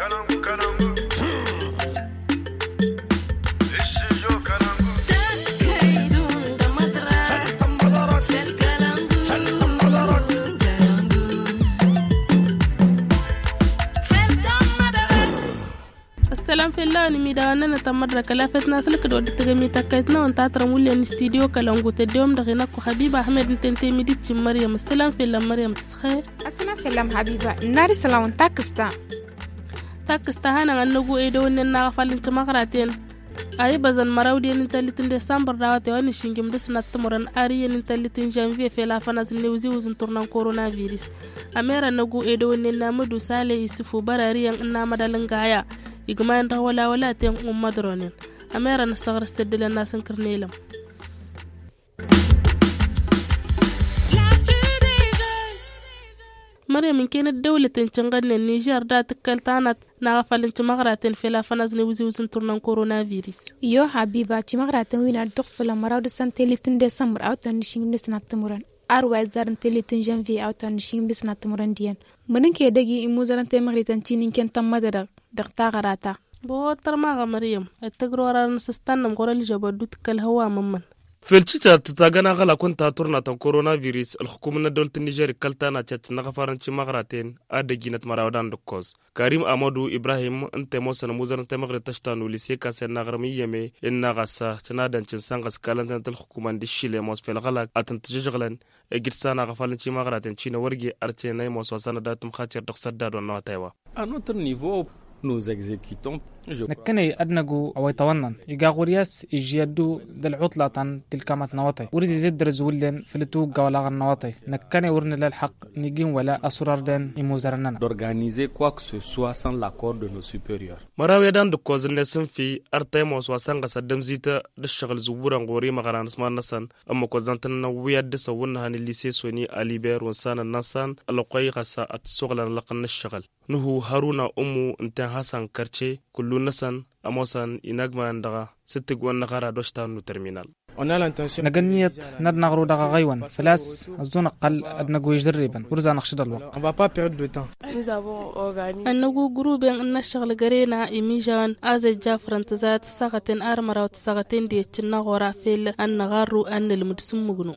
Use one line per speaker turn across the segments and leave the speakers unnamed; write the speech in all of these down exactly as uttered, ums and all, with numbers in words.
السلام في الله نمي دانا نتمرر كلافتنا سلك دود تجمي تكيتنا وانت ترمولي الاستديو كلامو تديوم دغيناكو حبيبة أحمد نتنتي ميديتي مريم. السلام في الله مريم تسخي.
السلام في الله حبيبة ناري سلام تاكستا
تاكستا هانا نغو ايدو ننا غفالين تمغراتين أي بزن مراودي نتالتين ديسمبر داواتي واني شنجم دسنا تمرن آريا نتالتين جانفي في لافناز النيوزي وزن تورنان كورونا فيروس أميرا نغو ايدو ننا مدو سالي يسفو براريا انا مدالنغايا igmaan wala wala teen ummadronin amera nasagar stedela nasan karneelam مريم كانت دولة تنشنغن النيجر دا تكالتانات نغفلن تمغراتين في لافناز نوزي وزن تورنان كورونا فيروس
يو حبيبة تمغراتين وين الدق في المراود سنتيلي تندسمبر أو تنشين نسنا تمرن أروى زارن تيلي تنجنفي أو تنشين نسنا تمرن ديان منن كيداجي إموزارن تمغريتان تشينين كان تمدر دقتا غراتا
بوتر ما مريم التجرورة نستنى مقرل جبادوت كالهوا ممن
فالشتا تتاغنا غلا كنت تورنا تن كورونا فيروس الحكومة دولة النيجر كالتانا تشات نغفارن شي مغراتين اد جينت مراودان دكوز كريم امادو ابراهيم انت موسن موزن تمغري تشتانو ليسي كاسن نغرمي يمي ان غاسا تنادن تشنغس كالنتن الحكومة دي شيله موس في الغلا اتن تججغلن اجرسانا غفالن شي مغراتين شي نورغي ارتيناي موس وسنا داتم خاطر دخسدا دون نوتايوا
à notre niveau nous exécutons
نكني أدنجو أو يتونن يجاورياس يجيدو دالعطلة عن تلكامات نواطي ورزي زد رزولين فلتو جوالغ النواطي نكني ورن للحق نجين ولا أسرار دين يموزرننا
d'organiser quoi que ce soit sans l'accord de nos supérieurs.
مراوي دان دكوز النسم في أرتيموس وسانغ سدم زيتا دشغل زبوران غوري مغران اسمان نسان أما كوزان تنويا دسوونها عن الليسي سوني أليبير ونسان النسان القوي غسا أتسغلان لقن الشغل نهو هارونا أمو انتهى حسن كرتشي كلو نسان أموسان إناغما اندغا ستق وانغارا دوشتان نو ترمينال
نغنيت ند نغرو دغا غيوان فلاس أزون قل أدنغو يجربا ورزا نخشد الوقت
on va pas perdre de temps
أنغو جروبين أن الشغل غرينا إيميجان أزي جافران تزات ساغتين أرمرا وتساغتين دي تشنا غورا فيل أن غارو أن المدسم مغنو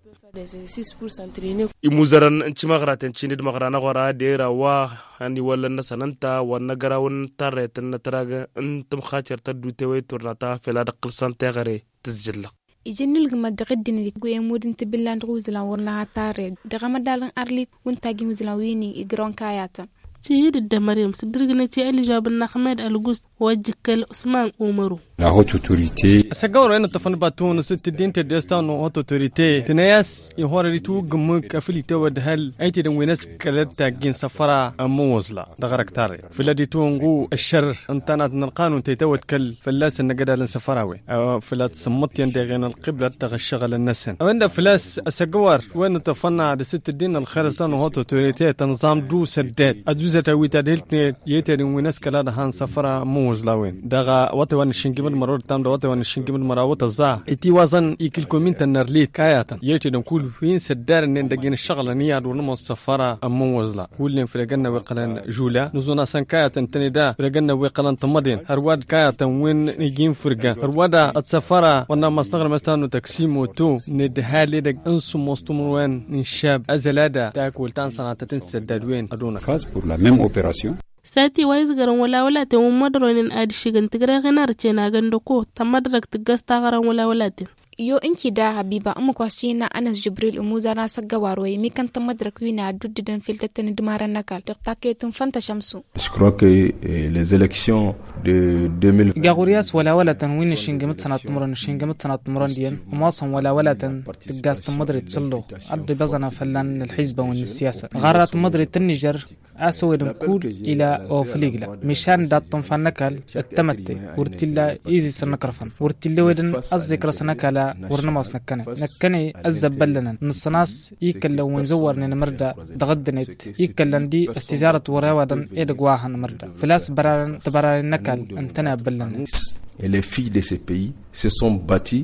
imuzaran inchi magraten chinid magrana gora dera wa hani wala nasananta wana garawun tarretan natraga intum khacher tadute way turnata fela daqil sante gare tizjilla
يجنل جمد غدني يقوي مودن تبلان روزلا ورنا تاري دغما دالن أرلي وانتاجي مزلاويني يجرون كاياتا
تيجي الدمريم صدرنا تي اللي جاب النخمد الجوست وجكل عثمان عمرو
la haute autorité
asagawra ina tafan batun sit din te destan no haute autorité tinayas i horari tu gum kafili to wad hal ayti dan winas kalata gin safara amwazla dagaraktar filadi tungu الشر انتنات القانون تيتوكل فلاس النقدا لسفراوي فلات سمت يندغين القبلة تغشغل النسن وين فلاس اسغوار وين تفنى د ست الدين الخرستان هوت اوتوريتي تنظام دو سداد ادوزه تويتا دلت يتر وينس كلا هان سفرا موزلا وين دغا وتوان شنجم مرور تام دوت وان شنجم مراوت الزا اتي وزن يكل كومنت النرليت كاياتا يتي نقول فين سدار ان دغين الشغل نياد ونمو السفرا موزلا ولين فرقنا وقلن جولا نزونا سن كاياتا تندا فرقنا وقلن تمدين هرواد كاياتا وين يجين فرقا هروادا السفرا وانا مصنغر مستانو تقسيمو تو ندهالي دغ انسو مستمروان نشاب ازلادا تاكل تنسنا تتنسداد وين ادونا
phase pour la même opération.
ساتي وايز غران ولا ولا تي ومدرون ادي شيغن تغرا غنار تينا غندكو تمدرك تغستا غران ولا ولا تي
يو انكي دا حبيبه ام كواشينا انس جبريل اموزانا سغواروي مي كان تمدرك وينا دوددن فيلتتن دمارا نكال تقتاكيتن فانت شمسو
je crois que les élections de deux mille
جاغورياس ولا ولا تنوين شينغمت سنه تمرن شينغمت سنه تمرن ديان وماصن ولا ولا تن تغاست مدري تسلو ارض بزنا فلان الحزب والسياسه غارات مدري النيجر اسود كود الى اوفليغلا مشان داتن فنكال التمتي ورتلا ايزي سنكرفن ورتلا ودن الذكر سنكلا ورنماس نكنه نكني الزبلنا نصناس يكل وين زورنا مردا دغدنت يكلن دي استزاره وراودن ادغواهن مردا فلاس بران تبران نكال انتنا بلنا
et les filles de ces pays se sont battues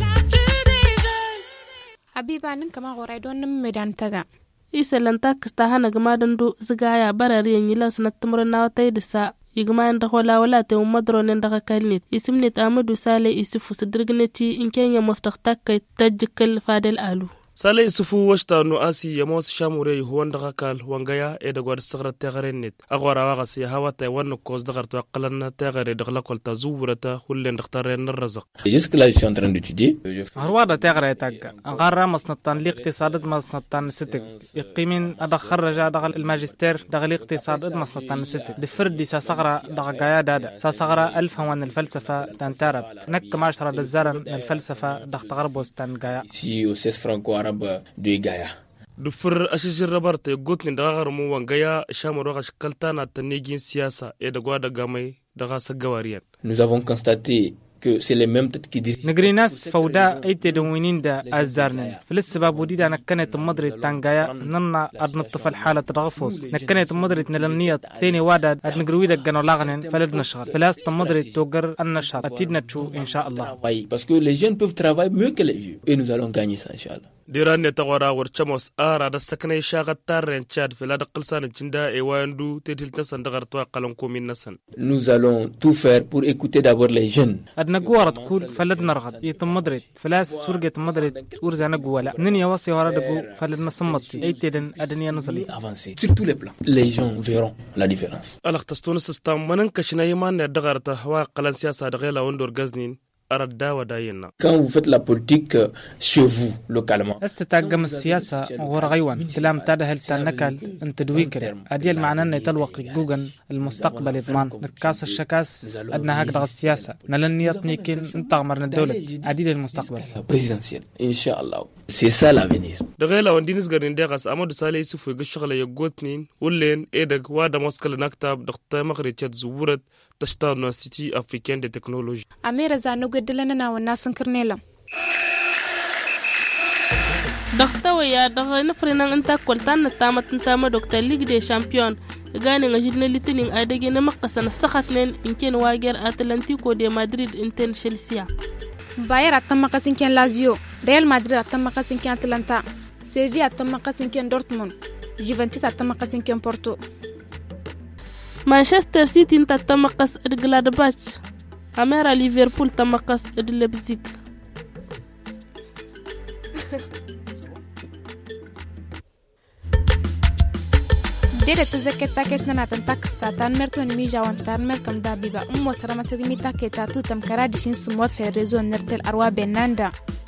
حبيبه نن كما غورايدون ميدان تدا
إيسلان تاكستا هانا جمادن دو زغايا برارين يلاس نتمرنا وتيدسا igma nda wala wala te umadro nda kalnit ismnit amadu sale isufu sidrgnati in kenya mustaqtak tajkal fadel alu
sale isufu washta no asi yamos shamure huwan daga kal wangaya e da gwad sagra tagarenit agwara waga si hawata wan koz dagar to qalanna tagare dagla kolta zuwrata hullen dakhtaren الرزق
jusque là je suis en train d'étudier
هروada tagare tag غارا مصنطان الاقتصاد مصنطان ستك يقيمين ادخرج دغل الماجستير دغل الاقتصاد مصنطان ستك دفردي ساسغرا دغايا دادا ساسغرا الف وان الفلسفه تنترب نك معشر الزرن الفلسفه دغتغربوس تنغايا
si au C E S franco arabe de Gaïa
dufur ashijin rabarte gotni daga garmu wangaya shamuro ga shikaltana tanigin siyasa e da gwada gamai daga sagawariyan
nous avons constaté que c'est les mêmes têtes qui dirigent
نغريناس فودا ايتي دوينين دا ازارنن فلسباب وديدا نكنت مدري تانغايا ننا ادن الطفل حاله رغفوس نكنت مدري نلنيه ثاني وادا نغرويدا غنولاغنن فلد نشغل فلاس مدري توغر النشاط اتيدنا تو ان شاء الله
parce que les jeunes peuvent travailler mieux que les vieux et nous allons gagner ça inchallah
diran ne tawara warchamos ara da saknay shagat tarren chad fela da qilsan jinda e wayandu tetil tasan dagar to qalan ko min nasan
nous allons tout faire pour écouter d'abord les jeunes
adna guwarat kul falad nargad yitum madrid flas surget madrid urzana guwala nini wasi waradagu falad masammati ayteden adniya nasli
avancer sur tous les plans les gens verront la différence
alaq tastun sistam manan kashna yiman ne dagarta wa qalan siyasa da gela wondor gaznin
quand vous faites la politique chez vous localement
استتاقم السياسة ورغيوان كلام تاده التنكال انت دويكر اديال معنى ان يتلوق جوجن المستقبل يضمان نكاس الشكاس ادنا هكذا السياسة نلن يطنيكين انتغمرنا الدولة عديد المستقبل
بريزيدنسيال ان شاء الله سي سا لافينير
دغيلا وندينس غارين دغاس امادو سالي يوسف يغشغله يغوتنين ولين ايدغ وادا موسكل نكتاب دخت مغري تشات زورت تشتان انستيتي افريكان دي تكنولوجي
اميره زانو قدلنا والناس نكرنيلا
دختا ويا دغ نفرنا انت كلتان تامت تام دكتور ليغ دي شامبيون غاني نجدنا لتنين ادغي نمقسن سخاتنين انكن واغير اتلانتيكو دي مدريد انتن تشيلسي
باير اتمقسن كان لازيو ريال مدريد اتمقسن كان اتلانتا سيفيا اتمقسن كان دورتموند جوفنتوس اتمقسن كان بورتو
مانشستر سيتي انت تمقس ادغلادباش اميرا ليفربول تمقس ادلبزيك
ديرة تزكتا كيتنا تنتاكستا تانمرتو نميجا وانتارمر كم دابيبا أمو سرمت دميتا كيتا تو تمكرا ديشين سموت في الرزو نرتل أروا بيناندا